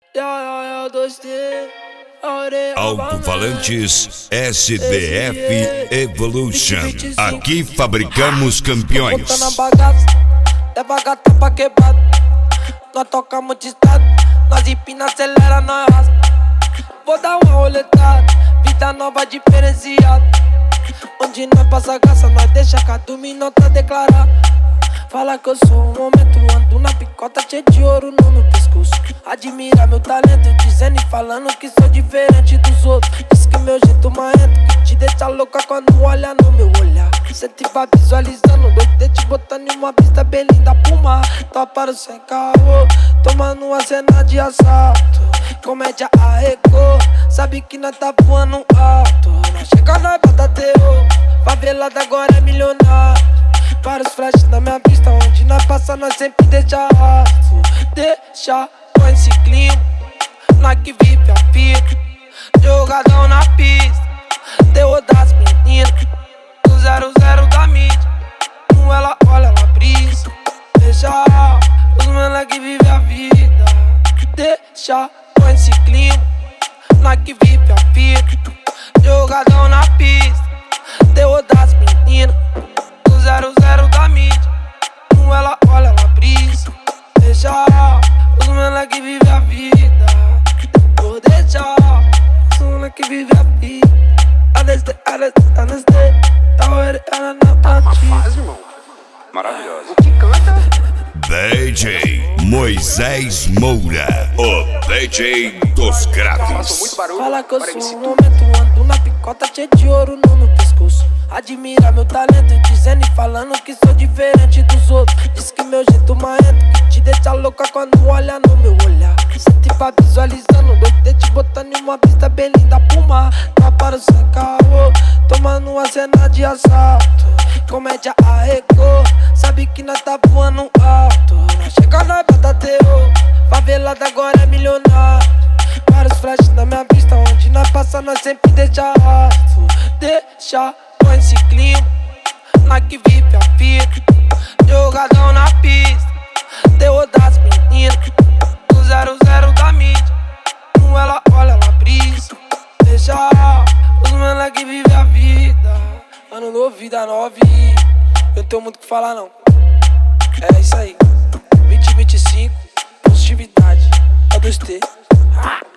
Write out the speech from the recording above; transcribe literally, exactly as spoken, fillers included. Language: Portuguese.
Alto-falantes S D F Evolution. Aqui fabricamos campeões. Bota na bagaça, leva gata pra quebrada. Nós tocamos de estado, nós empina, acelera, nós raspa. Vou dar uma roletada, vida nova diferenciada. Onde nós passa graça, nós deixa cada minuto declarar. Fala que eu sou um momento, ando na picota cheio de ouro no meu pescoço. Admira meu talento, dizendo e falando que sou diferente dos outros. Diz que meu jeito marrento, que te deixa louca quando olha no meu olhar. Cê te vai visualizando, dois te botando em uma pista bem linda pro mar. Toparam sem caô, tomando uma cena de assalto. Comédia arregou, sabe que nós tá voando alto. Nós chega, nós bota terror, favelada agora é milionário. Vários flashes na minha vista, onde nós passa, nós sempre deixa rastro. Deixa com esse clima, nós que vive a vida. Jogadão na pista, terror das meninas. Do zero zero da mídia, como ela olha, ela brisa. Deixa os mano que vive a vida. Deixa com esse clima, nós que vive a vida. Jogadão na pista, terror das meninas. Zero zero da mídia, como ela olha, ela brisa. Deixa os mano que vive a vida. Vou deixar os mano que vive a vida. Anestê, anestê, anestê. Tá olhando ela na partida. Irmão, maravilhosa. O que canta? D J Moisés Moura, o D J dos grátis. Fala que eu sou um momento, ando na picota cheio de ouro no meu pescoço. Admira meu talento, dizendo e falando que sou diferente dos outros. Diz que meu jeito marrento, que te deixa louca quando olha no meu olhar. Cê te vai visualizando, dois te botando em uma pista bem linda pro mar. Toparam sem caô, tomando uma cena de assalto. Comédia arregou, sabe que nós tá voando alto. Nós chega, nós bota terror, favelada agora é milionário. Vários flashes na minha vista, onde nós passa, nós sempre deixa rastro. Deixa com esse clima, nós que vive a vida. Jogadão na pista, terror das meninas. Do zero zero da mídia, como ela olha, ela brisa. Deixa os mano que vive a vida. Ano novo, vida nova, eu não tenho muito o que falar não. É isso aí, vinte e vinte e cinco, positividade, é dois T.